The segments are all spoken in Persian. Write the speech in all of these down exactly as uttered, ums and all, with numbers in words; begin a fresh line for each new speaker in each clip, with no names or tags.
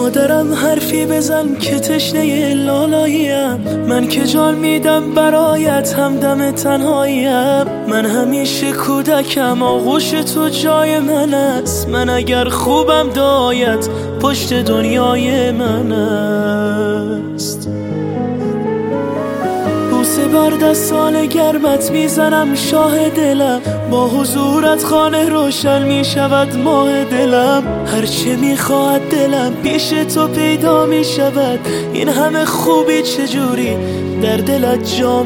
مادرم حرفی بزن که تشنه لالاییم، من که جان میدم برایت همدم تنهاییم. من همیشه کودکم آغوش تو جای من است، من اگر خوبم دایت پشت دنیای من است. بوسه بر دستان گرمت میزنم شاه دلم، با حضورت خانه روشن میشود ماه دلم. هرچه میخواهد دلم پیش تو پیدا میشود، این همه خوبی چجوری در دلت جا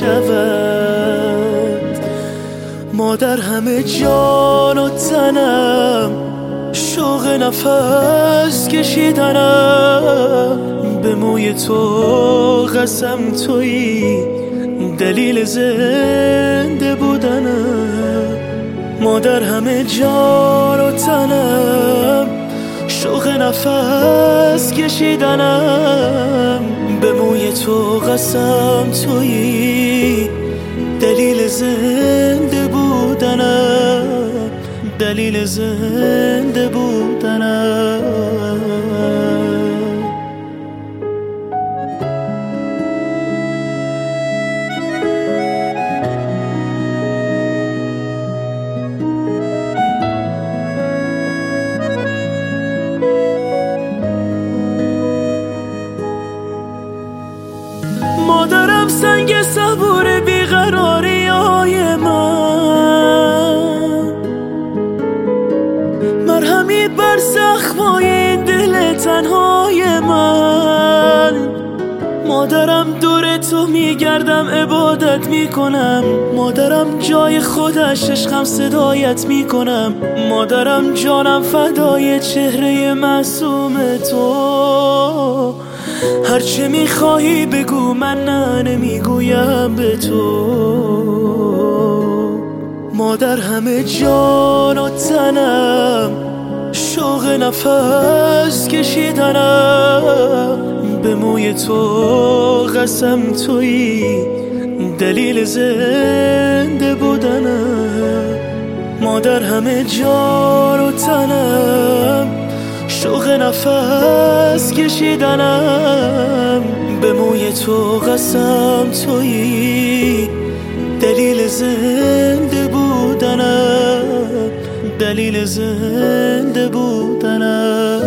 میشود. مادر همه جان و تنم، شوق نفس کشیدنم، به موی تو قسم تویی دلیل زنده بودنم. مادر همه جان و تنم، شوق نفس کشیدنم، به موی تو قسم تویی دلیل زنده بودنم، دلیل زنده بودنم. مادرم سنگ صبور بیقراری های من، مرهمی بر زخمای دل تنهای من. مادرم دور تو میگردم عبادت میکنم، مادرم جای خودش عشقم صدایت میکنم. مادرم جانم فدای چهره معصوم تو، هرچه میخواهی بگو من نه نمیگویم به تو. مادر همه جان و تنم، شوق نفس کشیدنم، به موی تو قسم تویی دلیل زنده بودنم. مادر همه جان و تنم، شوق نفس کشیدنم، به موی تو قسم تویی دلیل زنده بودنم، دلیل زنده بودنم.